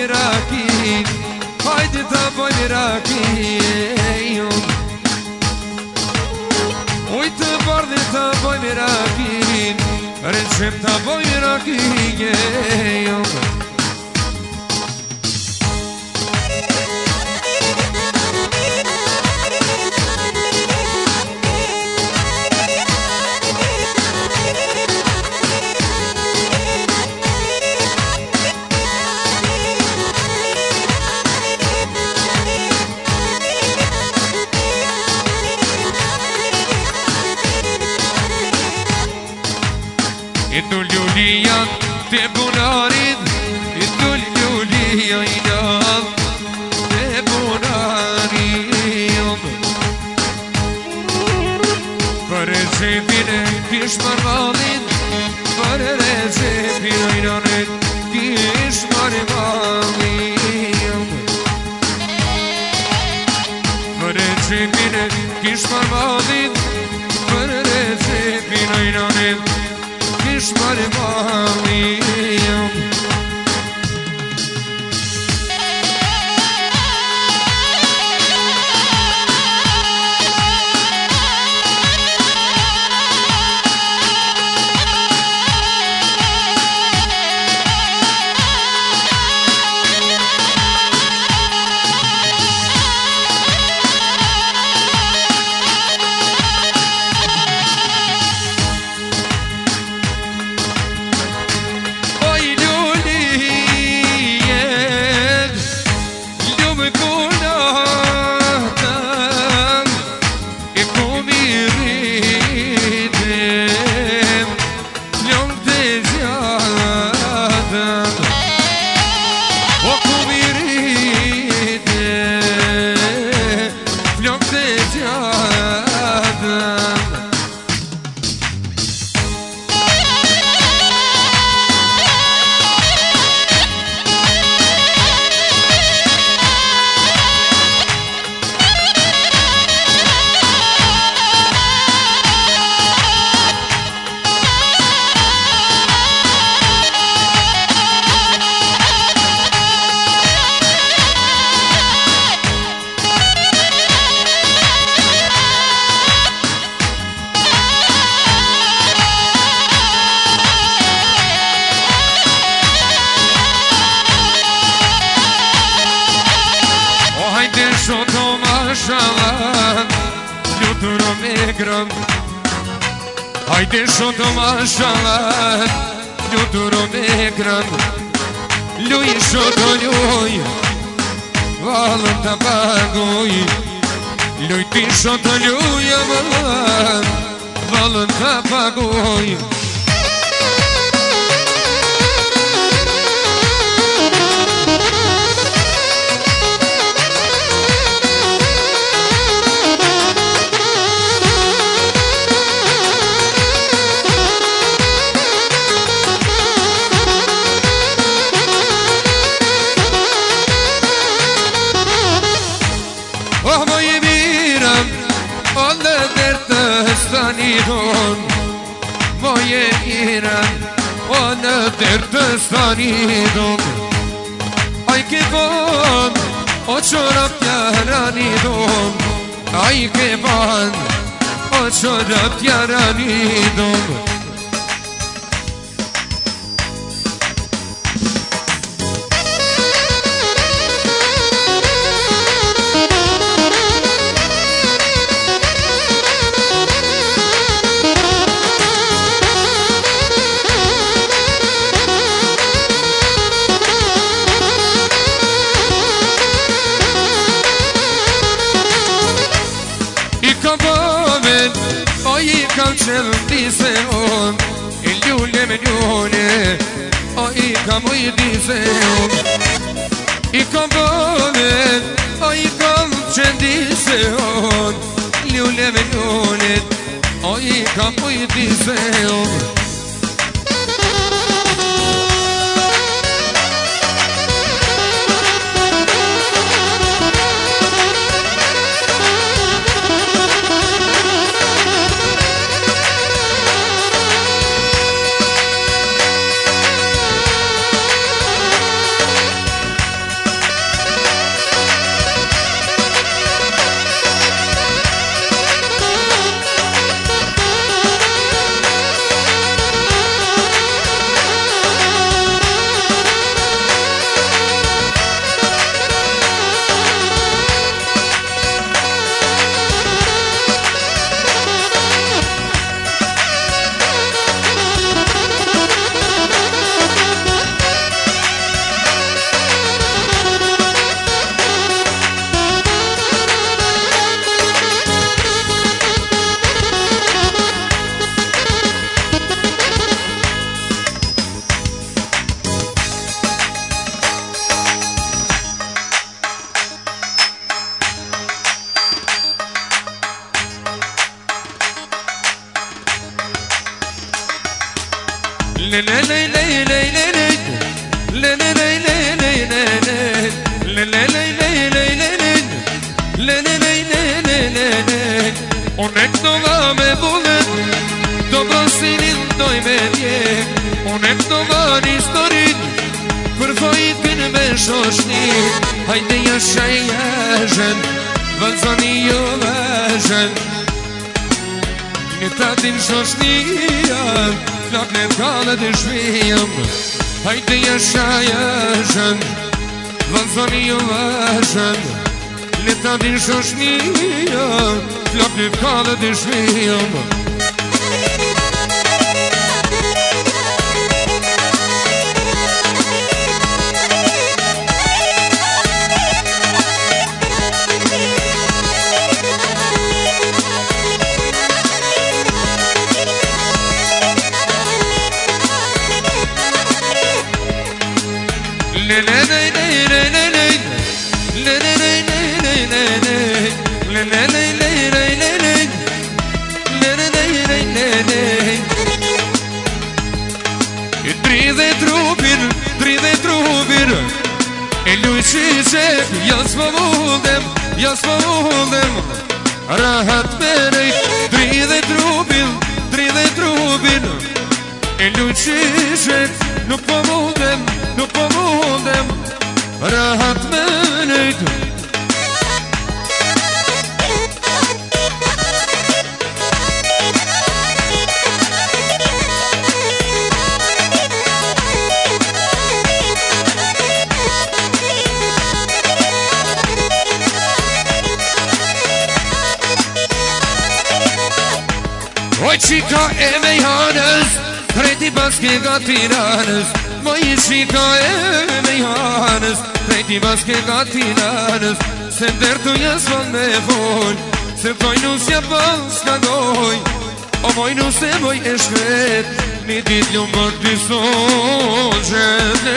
rakin, hajde ta bëjmë rakin. Ujtë të bardhe ta bëjmë rakin, recep ta bëjmë rakin. Idul Julia te bunarit, idul Julia inat te bunarit. Për recepin e kish marvalit, për recepin e inanet kish marvalit. Për recepin e kish marvalit, për recepin e inanet kish marvalit. Hajde shoto mashallah, ljuturo me gran. Ljuj shoto ljuj, valën të paguj. Ljuj ti shoto ljuj, valën të paguj. Moje iran, ona dertë stanidom. Aj ke ban, o çorap yaranidom. Aj ke ban, o çorap yaranidom. Dice on, il Giulia Medione, o i camo i dice on, i compone, o i comce dice on, Giulia Medione, o i camo i dice on. Unë këtova me vullet, do brosinin doj me djek. Unë këtova një historit, për fojtin me shoshnit. Hajde jasha jeshen, valzoni jo veshen. Një tatin shoshnia, flak në t'kallet e shvijem. Hajde jasha jeshen, valzoni jo veshen. Një tatin shoshnia, flak në t'kallet e shvijem. E lujqishek, jas më vullem Rahat merej, dridhe trupin E lujqishek, nuk po vullem Rahat merej Oj qika e mejhanës, krejti baske ga Tiranës Moj qika e mejhanës, krejti baske ga Tiranës Se ndërtu jasvan me voj, se toj nusja pas ka goj O moj nuse moj e shkret, një dit ljumë për t'i soqet